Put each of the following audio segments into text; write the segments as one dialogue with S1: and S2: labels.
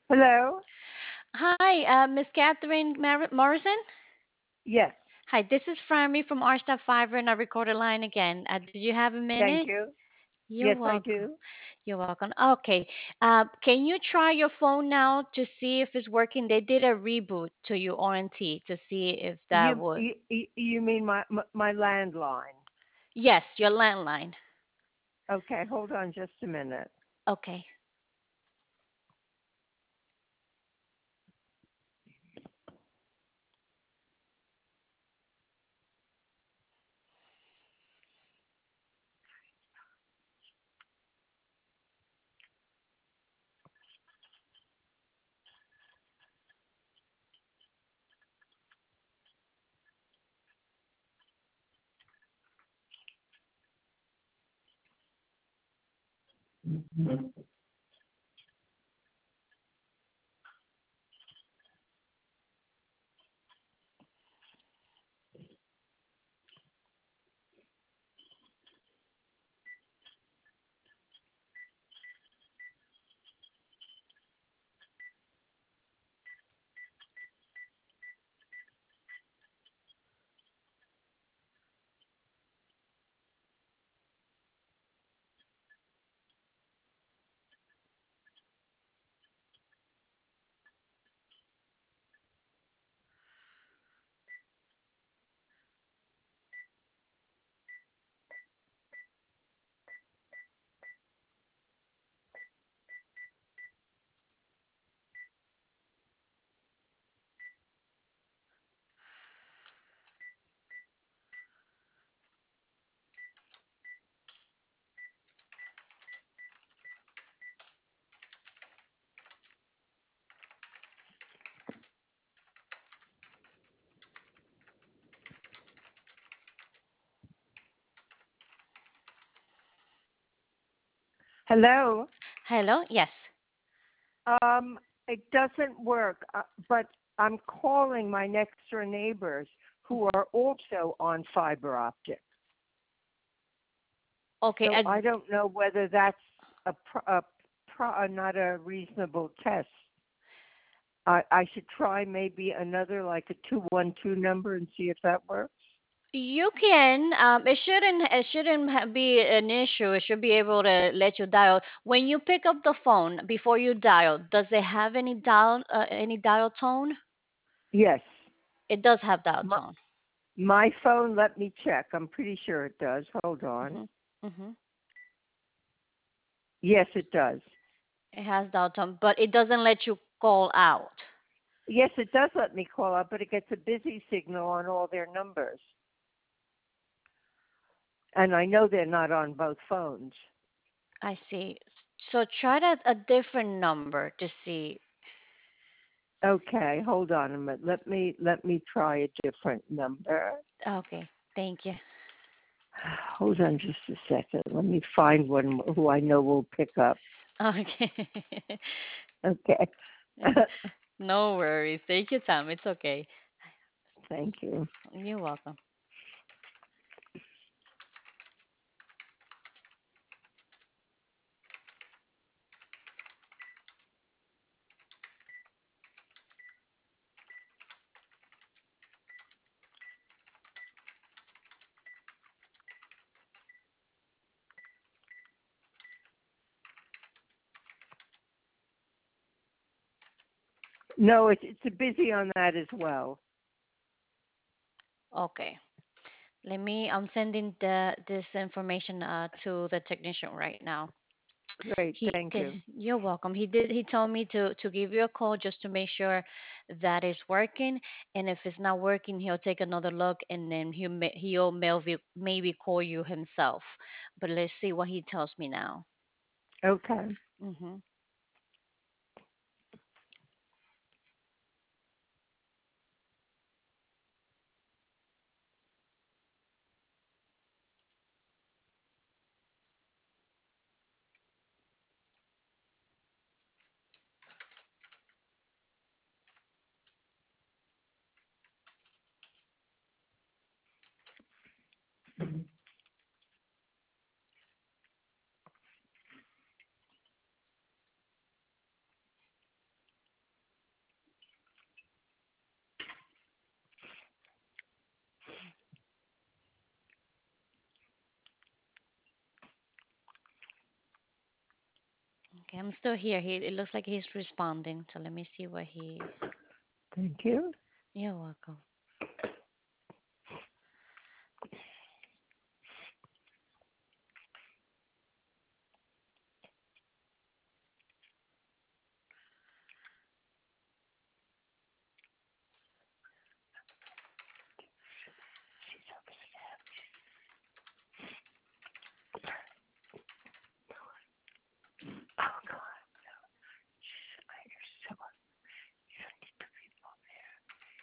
S1: Hello?
S2: Hi, Miss Catherine Morrison.
S1: Yes,
S2: Hi, this is Frammy from Our Stuff Fiverr and I recorded line again. Did you have a
S1: thank
S2: minute?
S1: you.
S2: You're
S1: Yes, I
S2: welcome.
S1: do.
S2: You're welcome. Okay. Can you try your phone now to see if it's working? They did a reboot to your warranty to see if that
S1: You
S2: would.
S1: you, you mean my landline?
S2: Yes, your landline.
S1: Okay, hold on just a minute.
S2: Okay.
S1: Hello?
S2: Hello? Yes.
S1: It doesn't work, but I'm calling my next door neighbors who are also on fiber optic.
S2: Okay.
S1: So I don't know whether that's not a reasonable test. I should try maybe another like a 212 number and see if that works.
S2: You can. It shouldn't be an issue. It should be able to let you dial. When you pick up the phone before you dial, does it have any dial tone?
S1: Yes.
S2: It does have dial
S1: My,
S2: tone.
S1: my phone, let me check. I'm pretty sure it does. Hold on.
S2: Mhm. Mhm.
S1: Yes, it does.
S2: It has dial tone, but it doesn't let you call out.
S1: Yes, it does let me call up, but it gets a busy signal on all their numbers. And I know they're not on both phones.
S2: I see. So try that a different number to see.
S1: Okay, hold on a minute. Let me try a different number.
S2: Okay. Thank you.
S1: Hold on just a second. Let me find one who I know will pick up.
S2: Okay.
S1: Okay.
S2: No worries. Take your time. It's okay.
S1: Thank you.
S2: You're welcome.
S1: No, it's a busy on that as well.
S2: Okay. I'm sending this information to the technician right now.
S1: Great, thank you.
S2: You're welcome. He told me to give you a call just to make sure that it's working. And if it's not working, he'll take another look and then he'll maybe call you himself. But let's see what he tells me now.
S1: Okay.
S2: Hmm. Okay, I'm still here. It looks like he's responding. So let me see what he.
S1: Thank you.
S2: You're welcome.
S1: Oh God, you're so you need to be up there.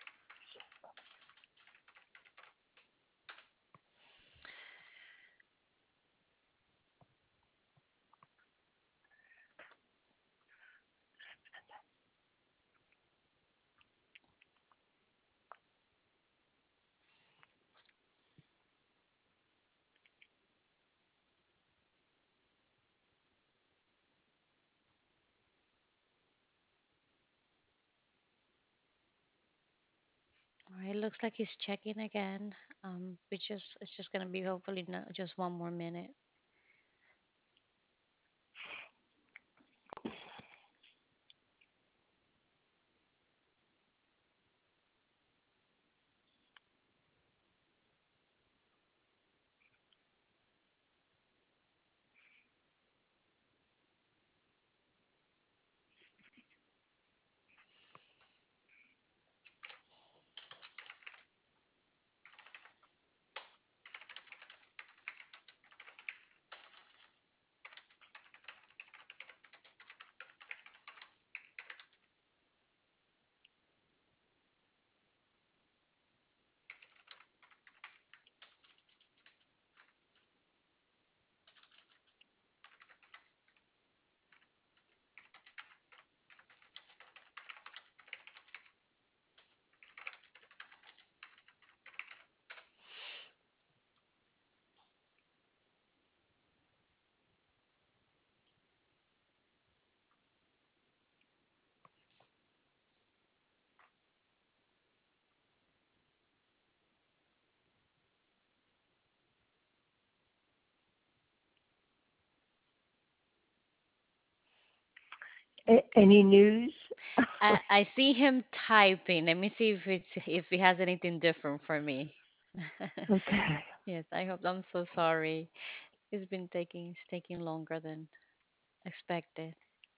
S2: All right, looks like he's checking again. It's just gonna be hopefully not just one more minute.
S1: Any news?
S2: I see him typing. Let me see if he has anything different for me.
S1: Okay.
S2: Yes, I hope. I'm so sorry. It's taking longer than expected.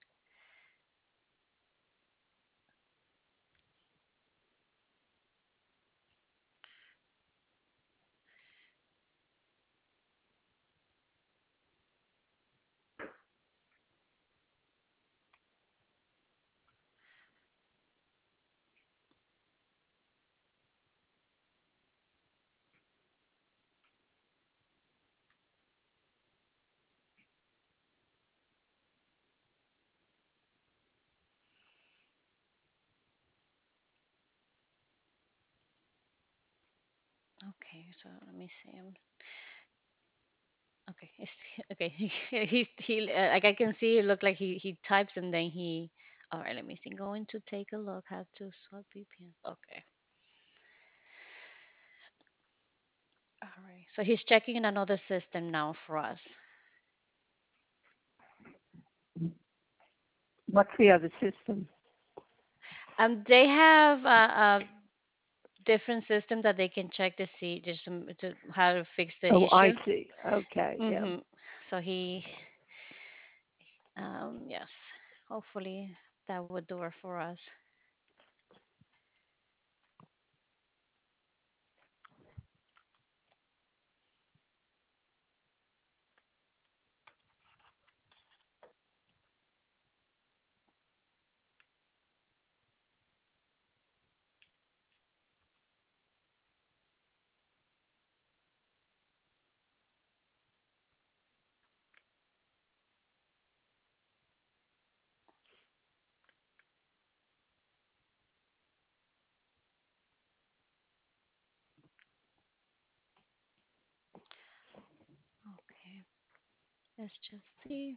S2: Okay, so let me see. Okay, okay. Like I can see it look like he types and then he. All right, let me see. Going to take a look how to swap VPN. Okay. All right. So he's checking in another system now for us.
S1: What's the other system?
S2: They have a different system that they can check to see just to how to fix the
S1: Oh, I
S2: issue.
S1: see. Okay, yeah.
S2: Mm-hmm. So yes, hopefully that would do it for us. Okay, let's just see.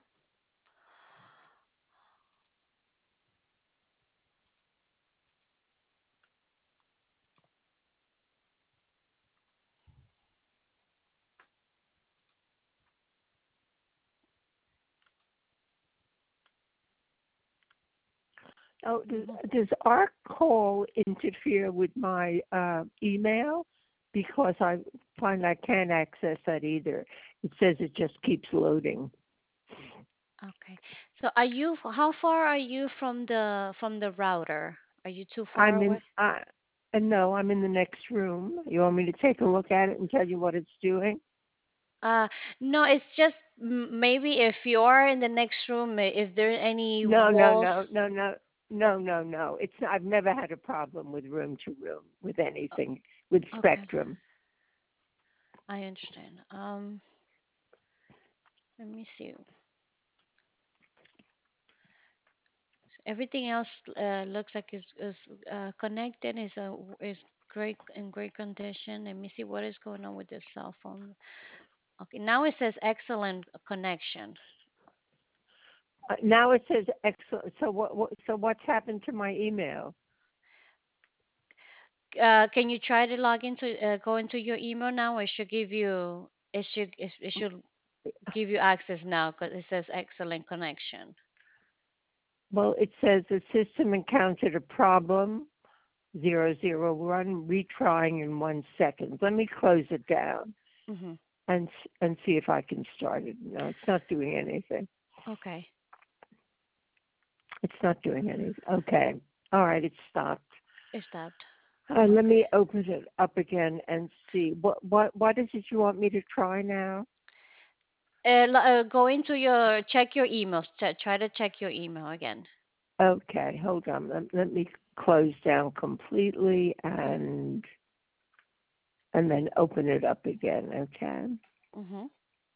S1: Oh,
S2: Mhm.
S1: does our call interfere with my email? Because I find I can't access that either. It says it just keeps loading.
S2: Okay. So are you, how far are you from the router? Are you too far
S1: I'm
S2: away?
S1: in. No, I'm in the next room. You want me to take a look at it and tell you what it's doing?
S2: Uh, no, it's just maybe if you are in the next room, if there any
S1: No, no,
S2: walls.
S1: no, no, no, no, no, no. It's. I've never had a problem with room to room with anything with
S2: Okay,
S1: Spectrum.
S2: I understand. Let me see. Everything else looks like is connected. Is great in great condition. Let me see what is going on with this cell phone. Okay, now it says excellent connection.
S1: Now it says excellent. So what? So what's happened to my email?
S2: Can you try to log into go into your email now? It should give you it should give you access now because it says excellent connection.
S1: Well, it says the system encountered a problem. 001 retrying in 1 second. Let me close it down
S2: Mhm.
S1: and see if I can start it. No, it's not doing anything.
S2: Okay.
S1: It's not doing anything. Okay. All right, it stopped.
S2: It stopped.
S1: Let
S2: Okay.
S1: me open it up again and see what is it you want me to try now?
S2: Go into your check your emails. Try to check your email again.
S1: Okay, hold on. Let me close down completely
S2: Mhm.
S1: and then open it up again. Okay.
S2: Mhm.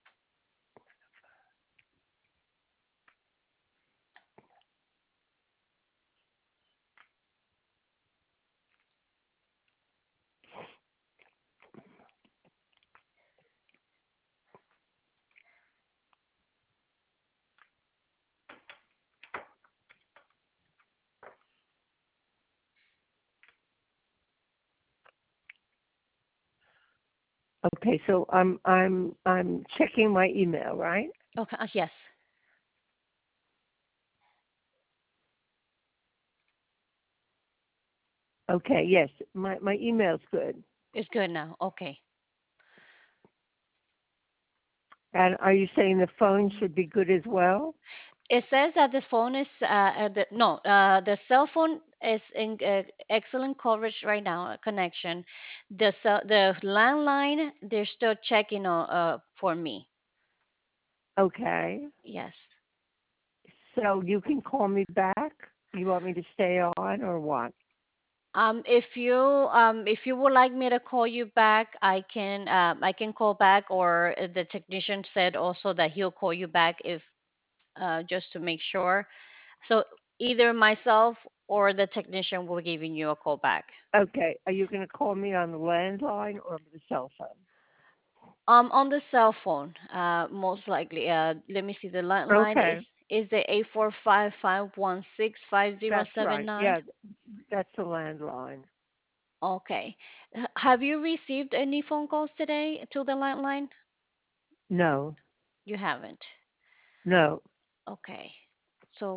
S1: Okay, so I'm checking my email, right?
S2: Okay. Yes,
S1: Okay, yes. My email's good.
S2: it's good now. Okay.
S1: And are you saying the phone should be good as well?
S2: It says that the phone is no the cell phone is in excellent coverage right now connection. The landline they're still checking for me.
S1: Okay.
S2: Yes.
S1: So you can call me back? You want me to stay on or what?
S2: If you would like me to call you back, I can call back, or the technician said also that he'll call you back if just to make sure. So either myself or the technician will giving you a call back.
S1: Okay. Are you going to call me on the landline or the cell phone?
S2: On the cell phone, most likely. Let me see. The landline
S1: Okay.
S2: is the 845-516-5079.
S1: That's right. Yeah, that's the landline.
S2: Okay. Have you received any phone calls today to the landline?
S1: No.
S2: You haven't.
S1: No.
S2: Okay. So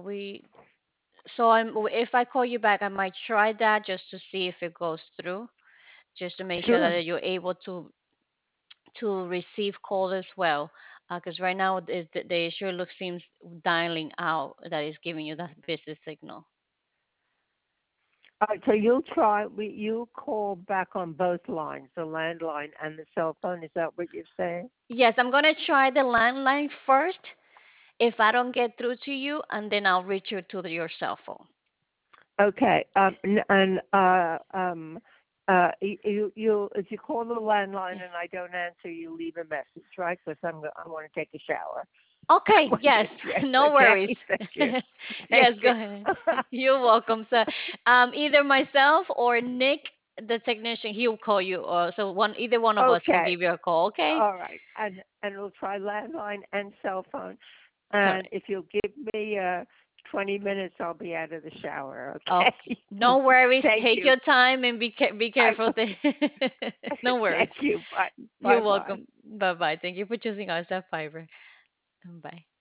S2: if I call you back, I might try that just to see if it goes through, just to make sure
S1: Sure.
S2: that you're able to receive call as well. Because right now the issue looks seems dialing out that is giving you that busy signal.
S1: All right, so you call back on both lines, the landline and the cell phone. Is that what you're saying?
S2: Yes, I'm gonna try the landline first. If I don't get through to you, and then I'll reach you to your cell phone.
S1: Okay. You if you call the landline
S2: Yes.
S1: and I don't answer, you leave a message, right? Because I want to take a shower. I
S2: Okay,
S1: want to
S2: yes,
S1: get dressed.
S2: no worries.
S1: Okay. Thank you. Thank
S2: Yes, go
S1: you.
S2: ahead. You're welcome, sir. Either myself or Nick, the technician, he'll call you. So either one of us can
S1: Okay.
S2: give you a call. Okay.
S1: All right. And we'll try landline and cell phone. And
S2: Correct.
S1: if you'll give me 20 minutes, I'll be out of the shower.
S2: Okay.
S1: Okay.
S2: No worries.
S1: Thank
S2: Take
S1: you.
S2: your time and be
S1: I
S2: careful. No worries.
S1: thank you. Bye.
S2: You're
S1: Bye. Bye.
S2: welcome. Bye bye. Thank you for choosing us at Fiverr. Bye.